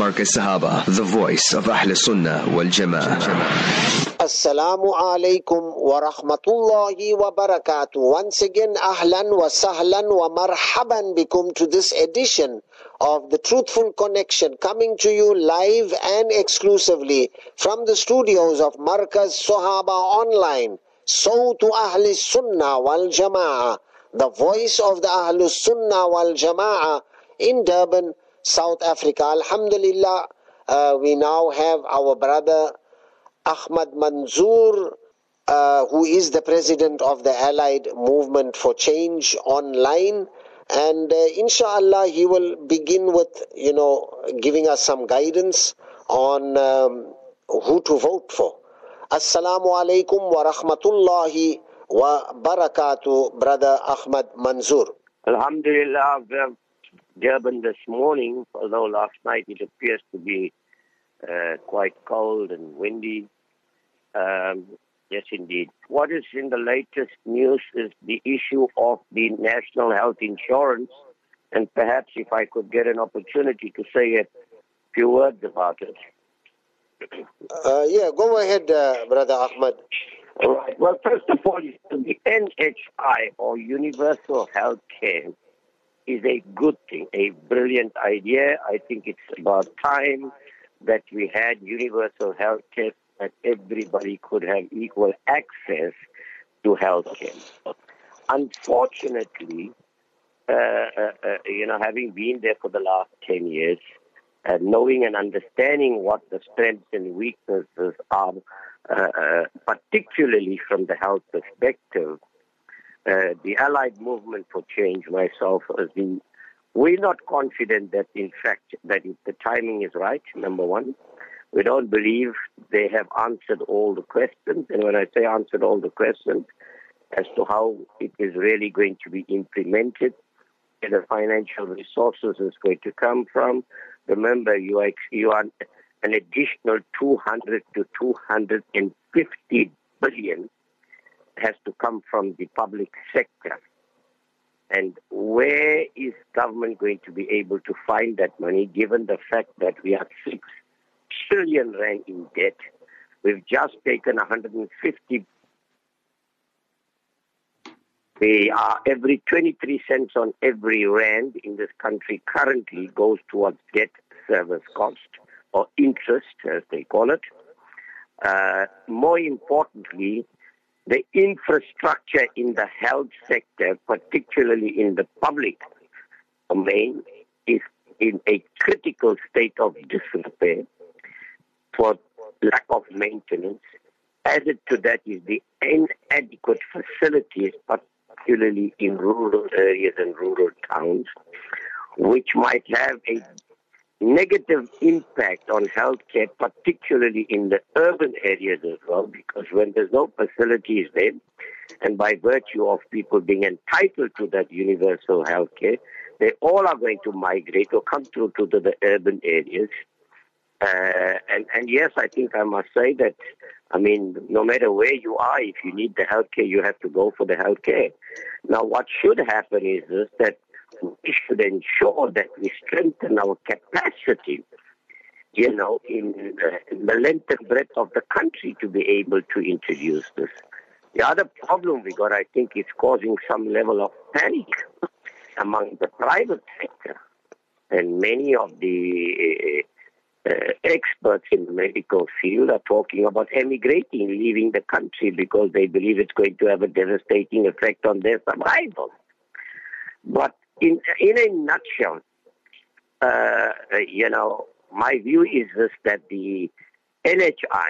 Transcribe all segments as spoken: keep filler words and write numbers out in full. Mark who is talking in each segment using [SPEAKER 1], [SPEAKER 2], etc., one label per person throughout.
[SPEAKER 1] Marcus Sahaba, the voice of Ahl Sunnah wal Jama'ah.
[SPEAKER 2] Assalamu alaikum wa rahmatullahi wa barakatuh. Once again, ahlan wa sahlan wa marhaban bikum to this edition of the Truthful Connection, coming to you live and exclusively from the studios of Marcus Sahaba Online. So to Ahl Sunnah wal Jama'ah, the voice of the Ahl Sunnah wal Jama'ah in Durban, South Africa. Alhamdulillah, uh, we now have our brother Ahmad Manzoor, uh, who is the president of the Allied Movement for Change online, and uh, inshallah he will begin with, you know, giving us some guidance on um, who to vote for. Assalamu alaikum wa rahmatullahi wa barakatuh, brother Ahmad Manzoor.
[SPEAKER 3] Alhamdulillah, Durban this morning, although last night it appears to be uh, quite cold and windy. Um, yes, indeed. What is in the latest news is the issue of the national health insurance, and perhaps if I could get an opportunity to say a few words about it.
[SPEAKER 2] Uh, yeah, go ahead, uh, Brother Ahmad.
[SPEAKER 3] All right. Well, first of all, the N H I, or Universal Health Care, is a good thing, a brilliant idea. I think it's about time that we had universal health care, that everybody could have equal access to health care. Unfortunately, uh, uh, uh, you know, having been there for the last ten years, uh, knowing and understanding what the strengths and weaknesses are, uh, uh, particularly from the health perspective, Uh, the Allied Movement for Change, myself, has been, we're not confident that, in fact, that if the timing is right, number one. We don't believe they have answered all the questions. And when I say answered all the questions, as to how it is really going to be implemented, where the financial resources is going to come from. Remember, you are, you are an additional two hundred to two hundred fifty billion has to come from the public sector. And where is government going to be able to find that money, given the fact that we are six trillion rand in debt? We've just taken one hundred fifty. We are every twenty-three cents on every rand in this country currently goes towards debt service cost, or interest, as they call it. Uh, more importantly, the infrastructure in the health sector, particularly in the public domain, is in a critical state of disrepair for lack of maintenance. Added to that is the inadequate facilities, particularly in rural areas and rural towns, which might have a negative impact on healthcare, particularly in the urban areas as well, because when there's no facilities there, and by virtue of people being entitled to that universal healthcare, they all are going to migrate or come through to the, the urban areas. Uh, and, and yes, I think I must say that, I mean, no matter where you are, if you need the healthcare, you have to go for the healthcare. Now, what should happen is this, that we should ensure that we strengthen our capacity, you know, in, uh, in the length and breadth of the country to be able to introduce this. The other problem we got, I think, is causing some level of panic among the private sector. And many of the uh, uh, experts in the medical field are talking about emigrating, leaving the country, because they believe it's going to have a devastating effect on their survival. But In in a nutshell, uh, you know, my view is this, that the N H I,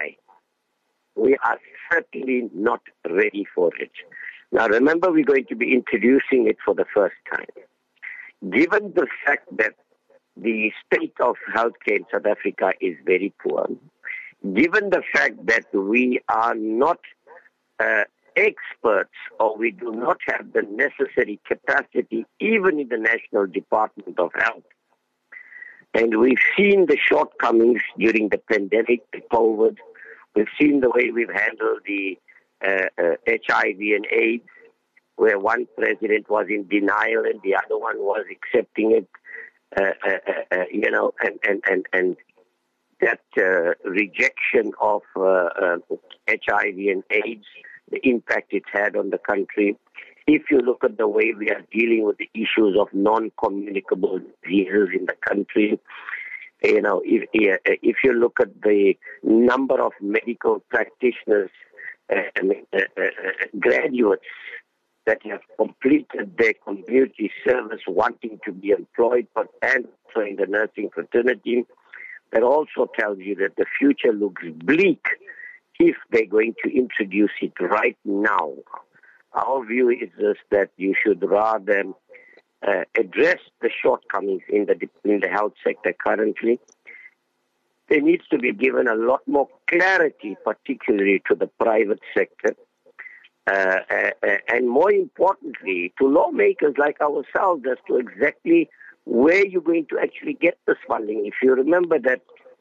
[SPEAKER 3] we are certainly not ready for it. Now, remember, we're going to be introducing it for the first time. Given the fact that the state of healthcare in South Africa is very poor, given the fact that we are not uh, experts, or we do not have the necessary capacity, even in the National Department of Health. And we've seen the shortcomings during the pandemic, the COVID. We've seen the way we've handled the uh, uh, H I V and AIDS, where one president was in denial and the other one was accepting it. uh, uh, uh, you know, and, and, and, and that uh, rejection of uh, uh, H I V and AIDS, the impact it's had on the country. If you look at the way we are dealing with the issues of non-communicable diseases in the country, you know, if, if you look at the number of medical practitioners, uh, uh, uh, graduates that have completed their community service wanting to be employed, but and also in the nursing fraternity, that also tells you that the future looks bleak if they're going to introduce it right now. Our view is this, that you should rather uh, address the shortcomings in the in the health sector currently. There needs to be given a lot more clarity, particularly to the private sector, uh, uh, and more importantly, to lawmakers like ourselves as to exactly where you're going to actually get this funding. If you remember that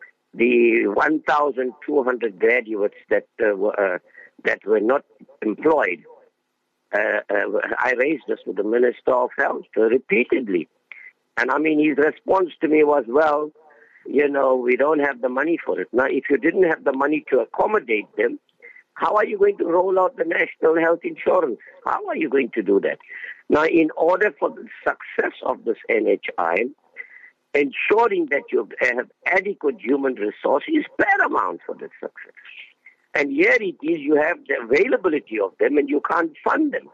[SPEAKER 3] the one thousand two hundred graduates that uh, were uh, that were not employed, uh, uh, I raised this with the Minister of Health uh, repeatedly, and I mean his response to me was, "Well, you know, we don't have the money for it." Now, if you didn't have the money to accommodate them, how are you going to roll out the national health insurance? How are you going to do that? Now, in order for the success of this N H I, ensuring that you have adequate human resources is paramount for this success. And here it is, you have the availability of them and you can't fund them.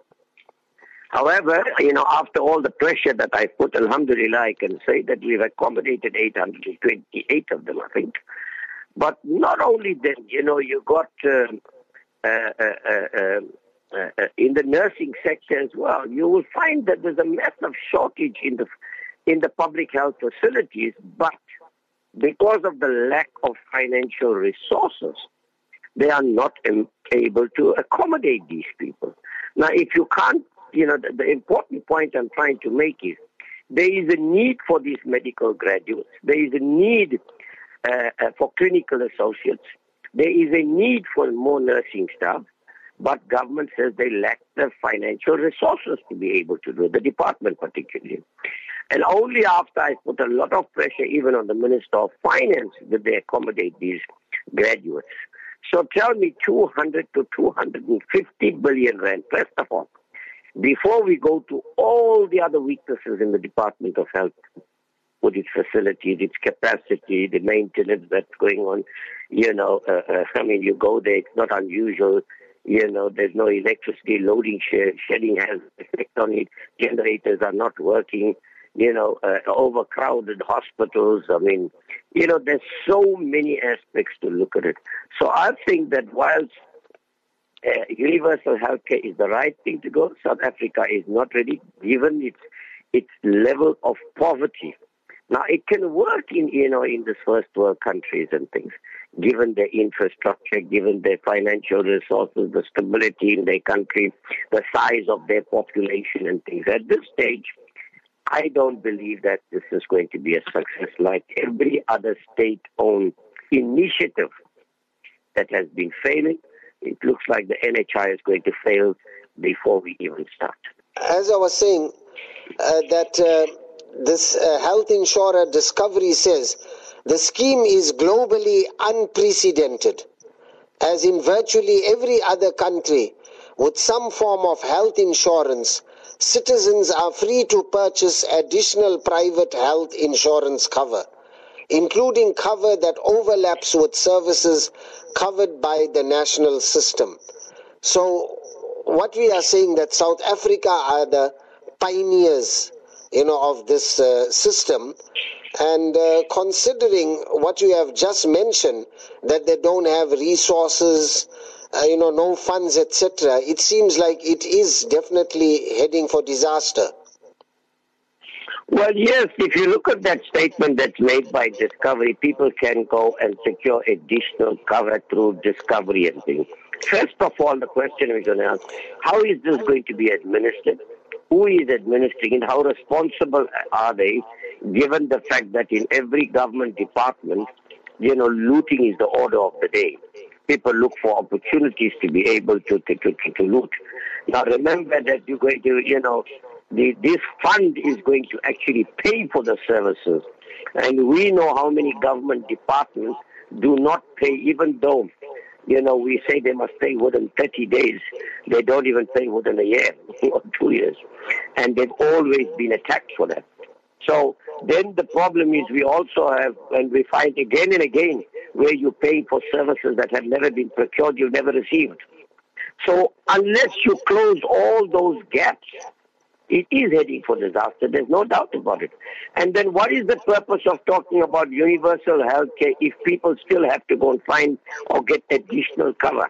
[SPEAKER 3] However, you know, after all the pressure that I put, alhamdulillah, I can say that we've accommodated eight hundred twenty-eight of them, I think. But not only then, you know, you got uh, uh, uh, uh, uh, in the nursing sector as well, you will find that there's a massive shortage in the in the public health facilities, but because of the lack of financial resources, they are not able to accommodate these people. Now, if you can't, you know, the, the important point I'm trying to make is there is a need for these medical graduates. There is a need uh, uh, for clinical associates. There is a need for more nursing staff, but government says they lack the financial resources to be able to do it, the department particularly. And only after I put a lot of pressure even on the Minister of Finance did they accommodate these graduates. So tell me two hundred to two hundred fifty billion rand, first of all, before we go to all the other weaknesses in the Department of Health, with its facilities, its capacity, the maintenance that's going on. You know, uh, uh, I mean, you go there, it's not unusual. You know, there's no electricity, loading shed, shedding has effect on it, generators are not working, you know, uh, overcrowded hospitals. I mean, you know, there's so many aspects to look at it. So I think that whilst uh, universal healthcare is the right thing to go, South Africa is not ready, given its its level of poverty. Now, it can work in, you know, in the first world countries and things, given their infrastructure, given their financial resources, the stability in their country, the size of their population and things. At this stage, I don't believe that this is going to be a success like every other state-owned initiative that has been failing. It looks like the N H I is going to fail before we even start.
[SPEAKER 2] As I was saying, uh, that uh, this uh, health insurer Discovery says the scheme is globally unprecedented, as in virtually every other country with some form of health insurance, citizens are free to purchase additional private health insurance cover, including cover that overlaps with services covered by the national system. So what we are saying that South Africa are the pioneers, you know, of this uh, system, and uh, considering what you have just mentioned, that they don't have resources, uh, you know, no funds, et cetera, it seems like it is definitely heading for disaster.
[SPEAKER 3] Well, yes, if you look at that statement that's made by Discovery, people can go and secure additional cover through Discovery and things. First of all, the question we're going to ask, how is this going to be administered? Who is administering it? How responsible are they, given the fact that in every government department, you know, looting is the order of the day. People look for opportunities to be able to, to, to, to loot. Now, remember that you're going to, you know, the, this fund is going to actually pay for the services. And we know how many government departments do not pay, even though, you know, we say they must pay within thirty days. They don't even pay within a year or two years. And they've always been attacked for that. So then the problem is we also have, and we find again and again, where you're paying for services that have never been procured, you've never received. So unless you close all those gaps, it is heading for disaster. There's no doubt about it. And then what is the purpose of talking about universal health care if people still have to go and find or get additional cover?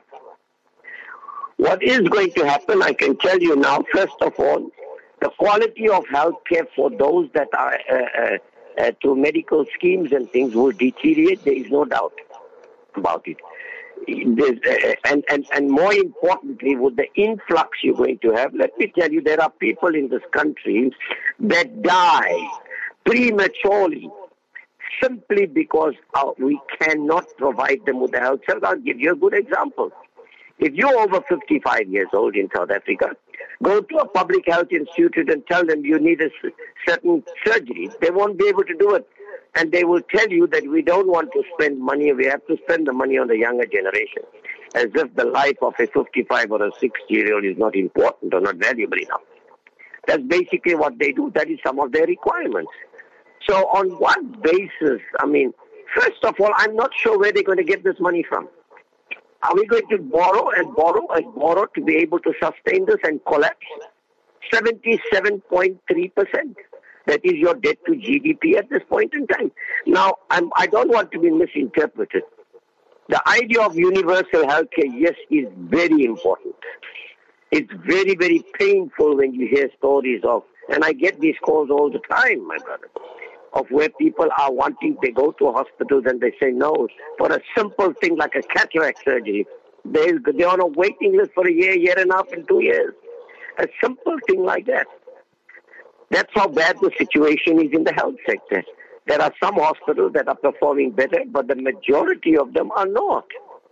[SPEAKER 3] What is going to happen, I can tell you now, first of all, the quality of health care for those that are uh, uh, uh, through medical schemes and things will deteriorate. There is no doubt about it. There's, uh, and, and, and more importantly, with the influx you're going to have, let me tell you, there are people in this country that die prematurely simply because uh, we cannot provide them with the health service. I'll give you a good example. If you're over fifty-five years old in South Africa, go to a public health institute and tell them you need a certain surgery. They won't be able to do it. And they will tell you that we don't want to spend money, we have to spend the money on the younger generation. As if the life of a fifty-five or a sixty-year-old is not important or not valuable enough. That's basically what they do. That is some of their requirements. So on what basis? I mean, first of all, I'm not sure where they're going to get this money from. Are we going to borrow and borrow and borrow to be able to sustain this and collapse? seventy-seven point three percent. That is your debt to G D P at this point in time. Now, I'm, I don't want to be misinterpreted. The idea of universal health care, yes, is very important. It's very, very painful when you hear stories of, and I get these calls all the time, my brother, of where people are wanting, they go to hospitals and they say no, for a simple thing like a cataract surgery. They, they're on a waiting list for a year, year and a half, and two years. A simple thing like that. That's how bad the situation is in the health sector. There are some hospitals that are performing better, but the majority of them are not.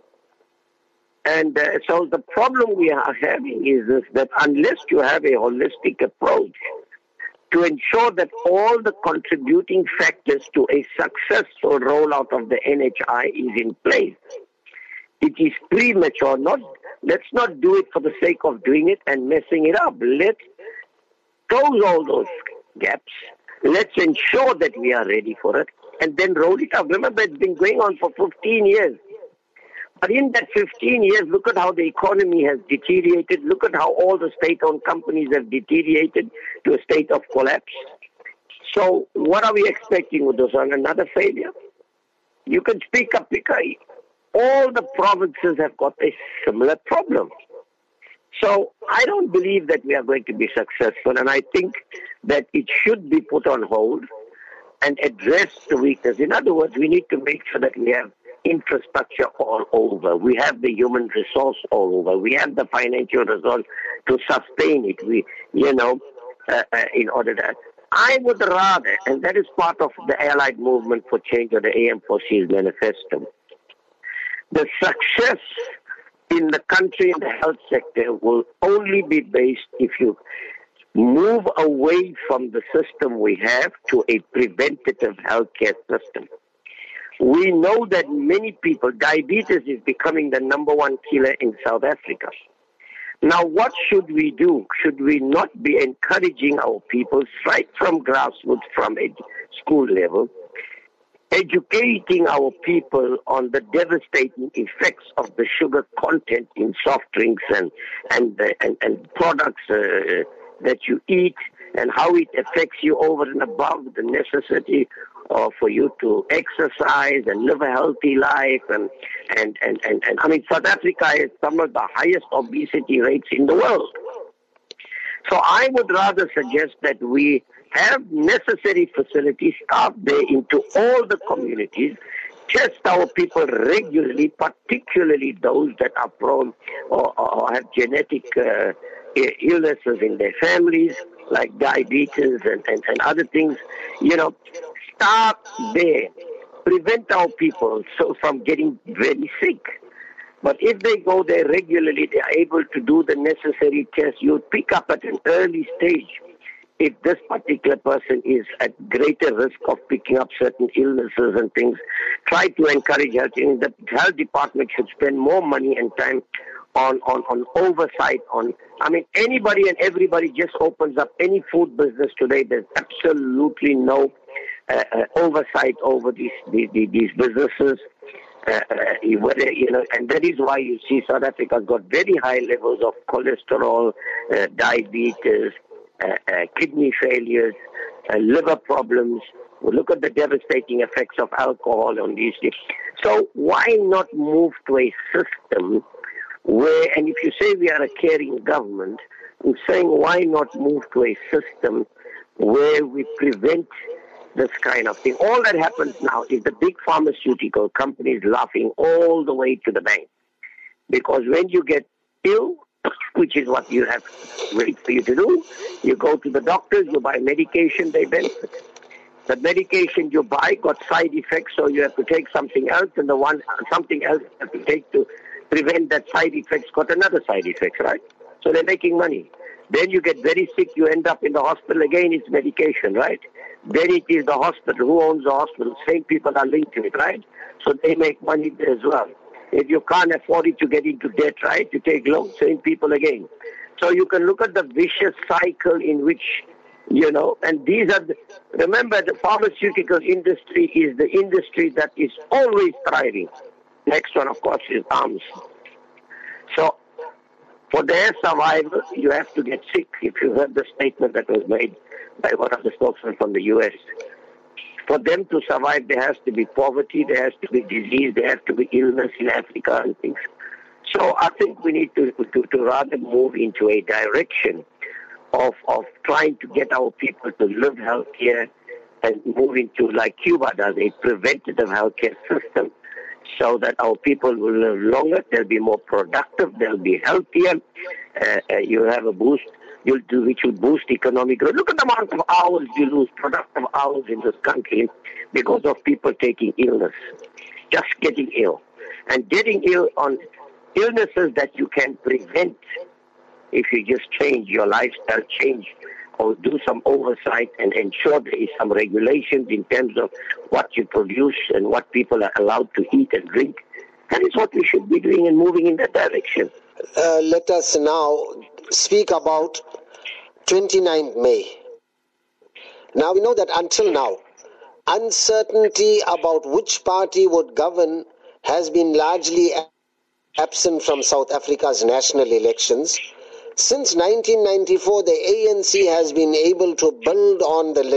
[SPEAKER 3] And uh, so the problem we are having is this, that unless you have a holistic approach to ensure that all the contributing factors to a successful rollout of the N H I is in place, it is premature. Not, let's not do it for the sake of doing it and messing it up. Let's close all those gaps. Let's ensure that we are ready for it and then roll it up. Remember, it's been going on for fifteen years. But in that fifteen years, look at how the economy has deteriorated. Look at how all the state-owned companies have deteriorated to a state of collapse. So what are we expecting with this one? Another failure? You can speak up because all the provinces have got a similar problem. So I don't believe that we are going to be successful, and I think that it should be put on hold and address the weakness. In other words, we need to make sure that we have infrastructure all over. We have the human resource all over. We have the financial resource to sustain it. We, you know, uh, uh, in order that I would rather, and that is part of the Allied Movement for Change or the A M four C's manifesto, the success in the country in the health sector will only be based if you move away from the system we have to a preventative healthcare system. We know that many people, diabetes is becoming the number one killer in South Africa. Now, what should we do? Should we not be encouraging our people right from grassroots, from a school level, educating our people on the devastating effects of the sugar content in soft drinks and and uh, and, and products uh, that you eat, and how it affects you over and above the necessity uh, for you to exercise and live a healthy life. And, and, and, and, and I mean, South Africa has some of the highest obesity rates in the world. So I would rather suggest that we have necessary facilities, staff there into all the communities, test our people regularly, particularly those that are prone or, or have genetic uh, illnesses in their families, like diabetes and, and, and other things. You know, start there. Prevent our people so from getting very sick. But if they go there regularly, they are able to do the necessary tests. You pick up at an early stage if this particular person is at greater risk of picking up certain illnesses and things, try to encourage health. And the health department should spend more money and time on, on, on oversight. On, I mean, anybody and everybody just opens up any food business today. There's absolutely no uh, uh, oversight over these these, these businesses. Uh, uh, whether, you know, and that is why you see South Africa's got very high levels of cholesterol, uh, diabetes, uh, uh, kidney failures, uh, liver problems. We look at the devastating effects of alcohol on these things. So why not move to a system where, and if you say we are a caring government, I'm saying why not move to a system where we prevent this kind of thing. All that happens now is the big pharmaceutical companies laughing all the way to the bank. Because when you get ill, which is what you have wait for you to do, you go to the doctors, you buy medication, they benefit. The medication you buy got side effects, so you have to take something else, and the one something else you have to take to prevent that side effects got another side effect, right? So they're making money. Then you get very sick, you end up in the hospital again, it's medication, right? Then it is the hospital. Who owns the hospital? Same people are linked to it, right? So they make money there as well. If you can't afford it, you get into debt, right? You take loans, same people again. So you can look at the vicious cycle in which, you know, and these are, the, remember the pharmaceutical industry is the industry that is always thriving. Next one, of course, is arms. So for their survival, you have to get sick. If you heard the statement that was made by one of the spokesmen from the U S. For them to survive, there has to be poverty, there has to be disease, there has to be illness in Africa and things. So I think we need to, to, to rather move into a direction of, of trying to get our people to live healthier and move into, like Cuba does, a preventative healthcare system, so that our people will live longer, they'll be more productive, they'll be healthier, uh, uh, you'll have a boost, you'll do, which will boost economic growth. Look at the amount of hours you lose, productive hours in this country, because of people taking illness, just getting ill. And getting ill on illnesses that you can prevent if you just change your lifestyle, change or do some oversight and ensure there is some regulations in terms of what you produce and what people are allowed to eat and drink. That is what we should be doing and moving in that direction.
[SPEAKER 2] Uh, let us now speak about twenty-ninth of May. Now we know that until now, uncertainty about which party would govern has been largely absent from South Africa's national elections. Since nineteen ninety-four, the A N C has been able to build on the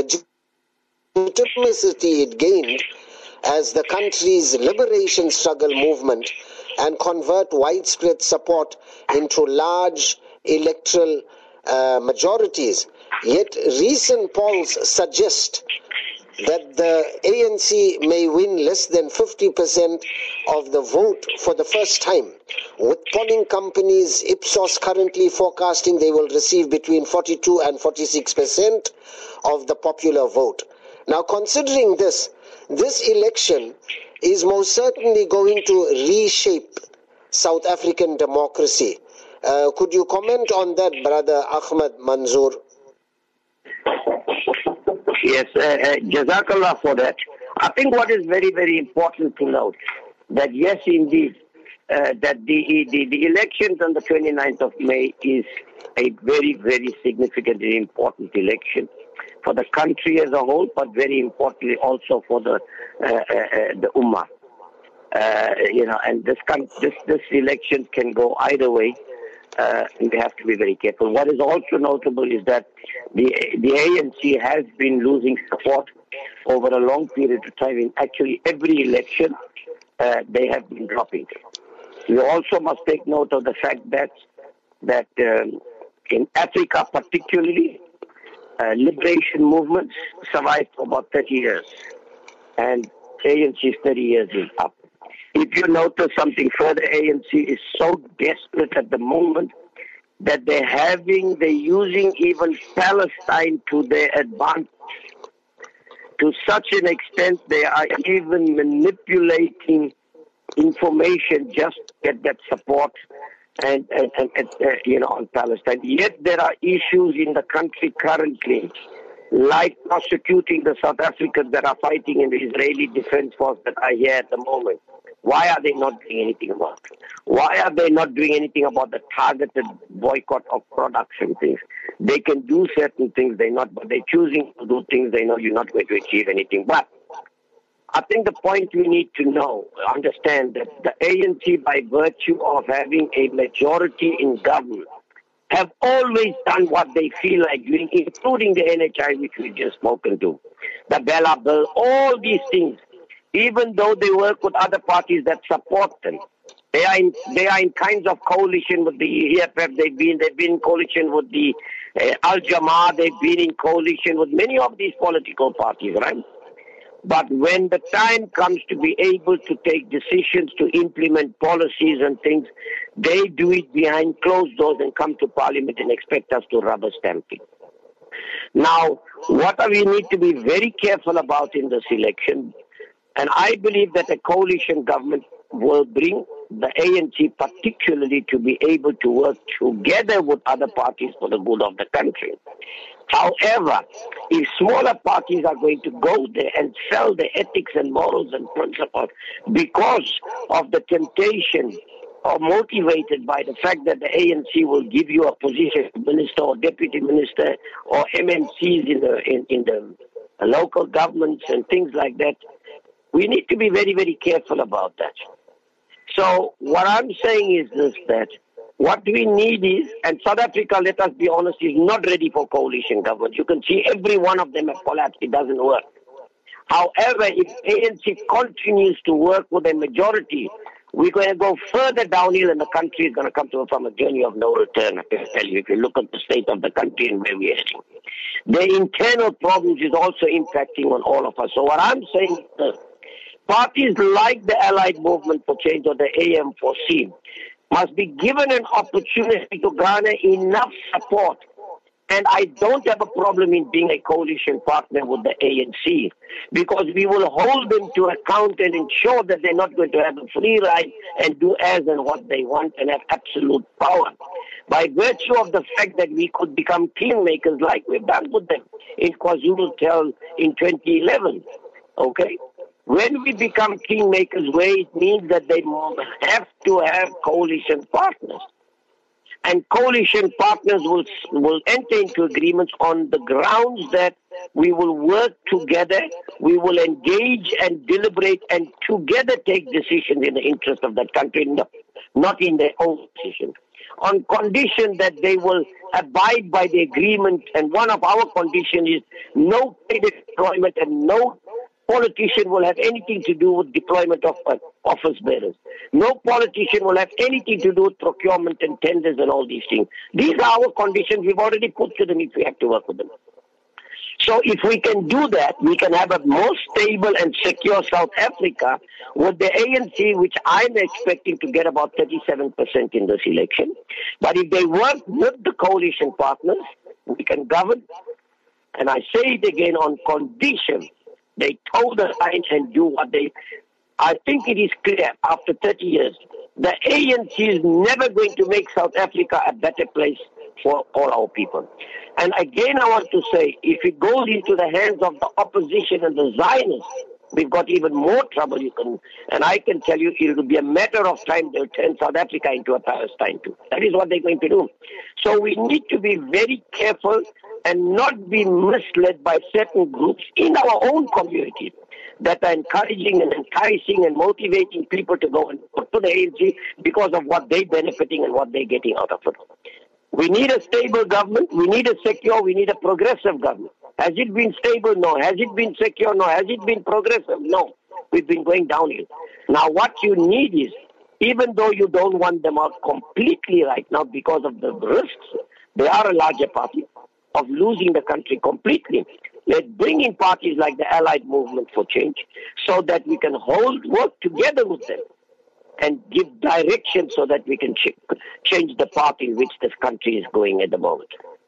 [SPEAKER 2] legitimacy it gained as the country's liberation struggle movement and convert widespread support into large electoral uh, majorities. Yet recent polls suggest that the A N C may win less than fifty percent of the vote for the first time, with polling companies Ipsos currently forecasting they will receive between forty-two and forty-six percent of the popular vote. Now, considering this, this election is most certainly going to reshape South African democracy. Uh, could you comment on that, Brother Ahmed Manzoor?
[SPEAKER 3] Yes, uh, uh, Jazakallah for that. I think what is very, very important to note that yes, indeed, uh, that the, the the elections on the twenty-ninth of May is a very, very significant and important election for the country as a whole, but very importantly also for the uh, uh, uh, the Ummah. Uh, you know, and this this this election can go either way. Uh, and we have to be very careful. What is also notable is that the the A N C has been losing support over a long period of time. In actually every election, uh, they have been dropping. We also must take note of the fact that that um, in Africa, particularly, uh, liberation movements survived for about thirty years, and A N C's thirty years is up. If you notice something further, A N C is so desperate at the moment that they're having, they're using even Palestine to their advantage. To such an extent, they are even manipulating information just to get that support and, and, and, and uh, you know, on Palestine. Yet there are issues in the country currently, like prosecuting the South Africans that are fighting in the Israeli Defense Force that are here at the moment. Why are they not doing anything about it? Why are they not doing anything about the targeted boycott of production things? They can do certain things, they're not, but they're choosing to do things they know you're not going to achieve anything. But I think the point we need to know, understand that the A N C, by virtue of having a majority in government, have always done what they feel like doing, including the N H I, which we just spoken to, the Bella Bill, all these things. Even though they work with other parties that support them, they are in, they are in kinds of coalition with the E F F. They've been they've been in coalition with the uh, Al Jamaa. They've been in coalition with many of these political parties, right? But when the time comes to be able to take decisions to implement policies and things, they do it behind closed doors and come to Parliament and expect us to rubber stamp it. Now, what we need to be very careful about in this election, and I believe that a coalition government will bring the A N C particularly to be able to work together with other parties for the good of the country. However, if smaller parties are going to go there and sell the ethics and morals and principles because of the temptation or motivated by the fact that the A N C will give you a position, minister or deputy minister or M N Cs in the, in, in the local governments and things like that, we need to be very, very careful about that. So what I'm saying is this, that what we need is, and South Africa, let us be honest, is not ready for coalition government. You can see every one of them have collapsed. It doesn't work. However, if A N C continues to work with a majority, we're going to go further downhill and the country is going to come to from a journey of no return. I can tell you, if you look at the state of the country and where we're heading. The internal problems is also impacting on all of us. So what I'm saying is that parties like the Allied Movement for Change or the A M four C must be given an opportunity to garner enough support. And I don't have a problem in being a coalition partner with the A N C because we will hold them to account and ensure that they're not going to have a free ride and do as and what they want and have absolute power. By virtue of the fact that we could become kingmakers like we've done with them in KwaZulu-Natal in twenty eleven, okay? When we become kingmakers, where it means that they have to have coalition partners. And coalition partners will will enter into agreements on the grounds that we will work together, we will engage and deliberate and together take decisions in the interest of that country, not in their own decisions. On condition that they will abide by the agreement, and one of our conditions is no paid employment and no politician will have anything to do with deployment of uh, office bearers. No politician will have anything to do with procurement and tenders and all these things. These are our conditions we've already put to them if we have to work with them. So if we can do that, we can have a more stable and secure South Africa with the A N C, which I'm expecting to get about thirty-seven percent in this election. But if they work with the coalition partners, we can govern. And I say it again, on condition they toe the line and do what they... I think it is clear after thirty years, the A N C is never going to make South Africa a better place for all our people. And again, I want to say, if it goes into the hands of the opposition and the Zionists, we've got even more trouble. You can, and I can tell you, it will be a matter of time they'll turn South Africa into a Palestine too. That is what they're going to do. So we need to be very careful and not be misled by certain groups in our own community that are encouraging and enticing and motivating people to go and put to the A N C because of what they're benefiting and what they're getting out of it. We need a stable government. We need a secure. We need a progressive government. Has it been stable? No. Has it been secure? No. Has it been progressive? No. We've been going downhill. Now, what you need is, even though you don't want them out completely right now because of the risks, they are a larger party of losing the country completely. Let's bring in parties like the Allied Movement for Change so that we can hold, work together with them and give direction so that we can ch- change the path in which this country is going at the moment.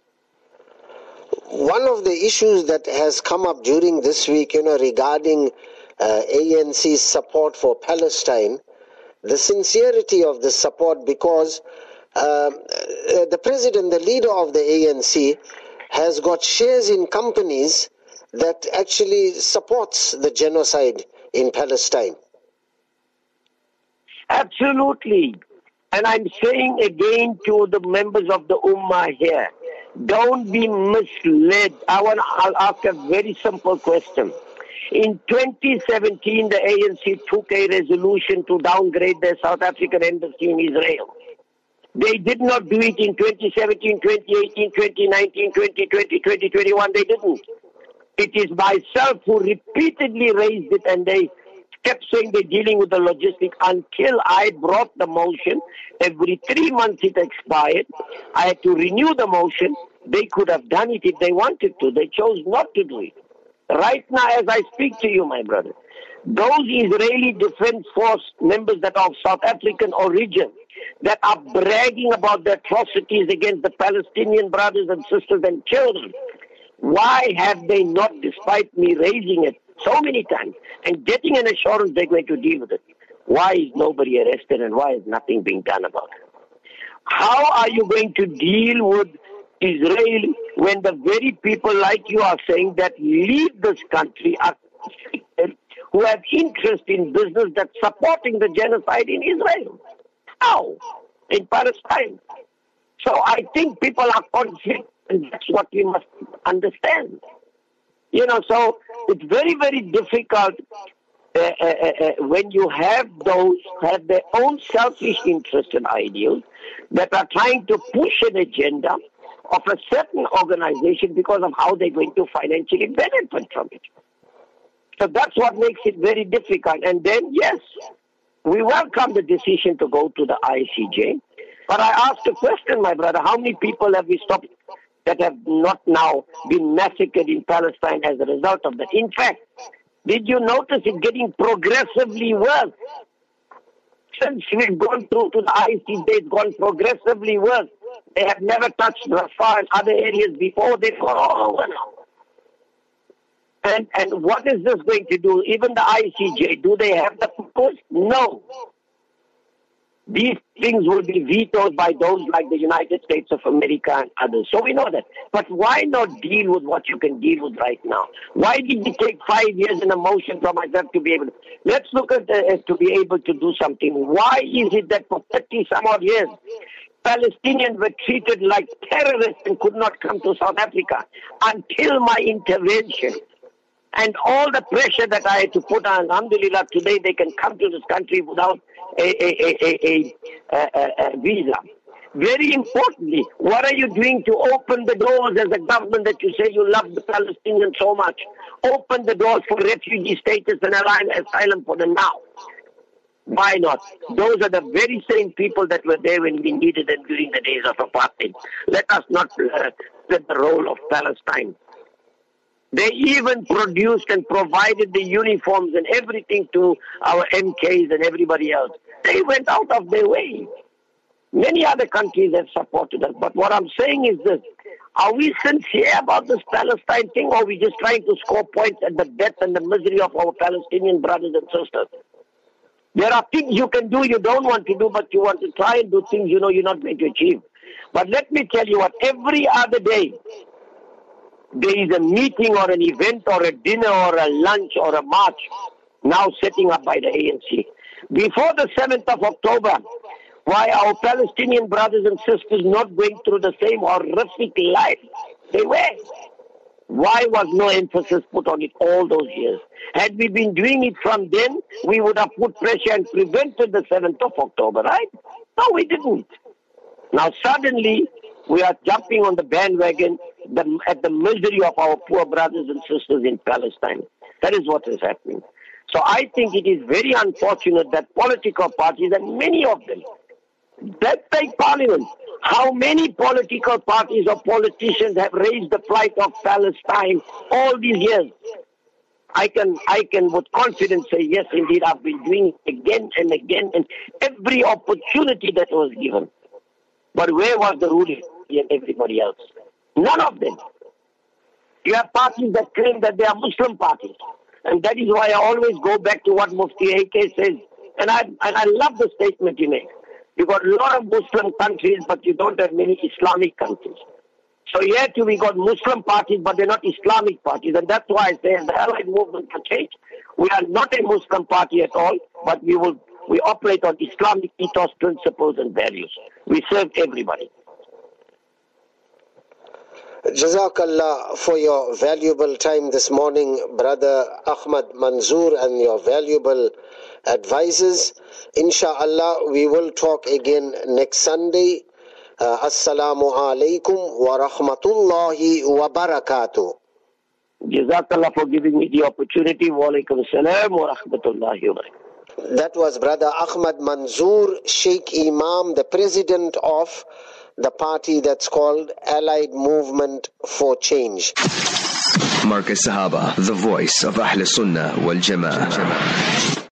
[SPEAKER 2] One of the issues that has come up during this week, you know, regarding uh, A N C's support for Palestine, the sincerity of the support, because uh, the president, the leader of the A N C, has got shares in companies that actually supports the genocide in Palestine.
[SPEAKER 3] Absolutely. And I'm saying again to the members of the Ummah here, don't be misled. I want, I'll ask a very simple question. In twenty seventeen, the A N C took a resolution to downgrade the South African embassy in Israel. They did not do it in twenty seventeen, twenty eighteen, twenty nineteen, twenty twenty, twenty twenty-one. They didn't. It is myself who repeatedly raised it, and they kept saying they're dealing with the logistics until I brought the motion. Every three months it expired. I had to renew the motion. They could have done it if they wanted to. They chose not to do it. Right now, as I speak to you, my brother, those Israeli Defense Force members that are of South African origin, that are bragging about the atrocities against the Palestinian brothers and sisters and children, why have they not, despite me raising it so many times and getting an assurance they're going to deal with it, why is nobody arrested and why is nothing being done about it? How are you going to deal with Israel when the very people like you are saying that lead this country are who have interest in business that's supporting the genocide in Israel? How? In Palestine. So I think people are confused, and that's what we must understand. You know, so it's very, very difficult uh, uh, uh, when you have those who have their own selfish interests and ideals that are trying to push an agenda of a certain organization because of how they're going to financially benefit from it. So that's what makes it very difficult. And then, yes, we welcome the decision to go to the I C J. But I asked a question, my brother, how many people have we stopped that have not now been massacred in Palestine as a result of that? In fact, did you notice it getting progressively worse? Since we've gone through to the I C J, it's gone progressively worse. They have never touched Rafah and other areas before. They've gone all over now. And, and what is this going to do? Even the I C J, do they have the purpose? No. These things will be vetoed by those like the United States of America and others. So we know that. But why not deal with what you can deal with right now? Why did it take five years in a motion for myself to be able to? Let's look at the, to be able to do something. Why is it that for thirty some odd years, Palestinians were treated like terrorists and could not come to South Africa until my intervention? And all the pressure that I had to put on, alhamdulillah, today they can come to this country without a, a, a, a, a, a visa. Very importantly, what are you doing to open the doors as a government that you say you love the Palestinians so much? Open the doors for refugee status and asylum for them now. Why not? Those are the very same people that were there when we needed them during the days of apartheid. Let us not uh, play the role of Palestine. They even produced and provided the uniforms and everything to our M Ks and everybody else. They went out of their way. Many other countries have supported us. But what I'm saying is this. Are we sincere about this Palestine thing, or are we just trying to score points at the death and the misery of our Palestinian brothers and sisters? There are things you can do you don't want to do, but you want to try and do things you know you're not going to achieve. But let me tell you what, every other day, there is a meeting or an event or a dinner or a lunch or a march now setting up by the A N C. Before the seventh of October, why are our Palestinian brothers and sisters not going through the same horrific life they were? Why was no emphasis put on it all those years? Had we been doing it from then, we would have put pressure and prevented the seventh of October, right? No, we didn't. Now suddenly, we are jumping on the bandwagon the, at the misery of our poor brothers and sisters in Palestine. That is what is happening. So I think it is very unfortunate that political parties, and many of them, that take parliament, how many political parties or politicians have raised the plight of Palestine all these years? I can, I can with confidence say, yes, indeed, I've been doing it again and again, and every opportunity that was given. But where was the ruling and everybody else? None of them. You have parties that claim that they are Muslim parties. And that is why I always go back to what Mufti A K says. And I, and I love the statement he made. You've got a lot of Muslim countries, but you don't have many Islamic countries. So here too we got Muslim parties, but they're not Islamic parties. And that's why I say the Allied Movement for Change, we are not a Muslim party at all, but we will we operate on Islamic ethos, principles and values. We serve everybody.
[SPEAKER 2] Jazakallah for your valuable time this morning, Brother Ahmad Manzoor, and your valuable advices. Insha'Allah, we will talk again next Sunday. Uh, Assalamu alaikum wa rahmatullahi wa barakatuh.
[SPEAKER 3] Jazakallah for giving me the opportunity. Wa alaikum assalam wa rahmatullahi wa barakatuh.
[SPEAKER 2] That was Brother Ahmad Manzoor, Sheikh Imam, the president of the party that's called Allied Movement for Change.
[SPEAKER 1] Marcus Sahaba, the voice of Ahl Sunnah wal Jama'ah.